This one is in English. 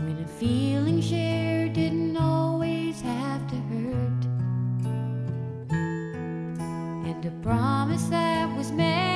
when a feeling shared didn't always have to hurt, and a promise that was made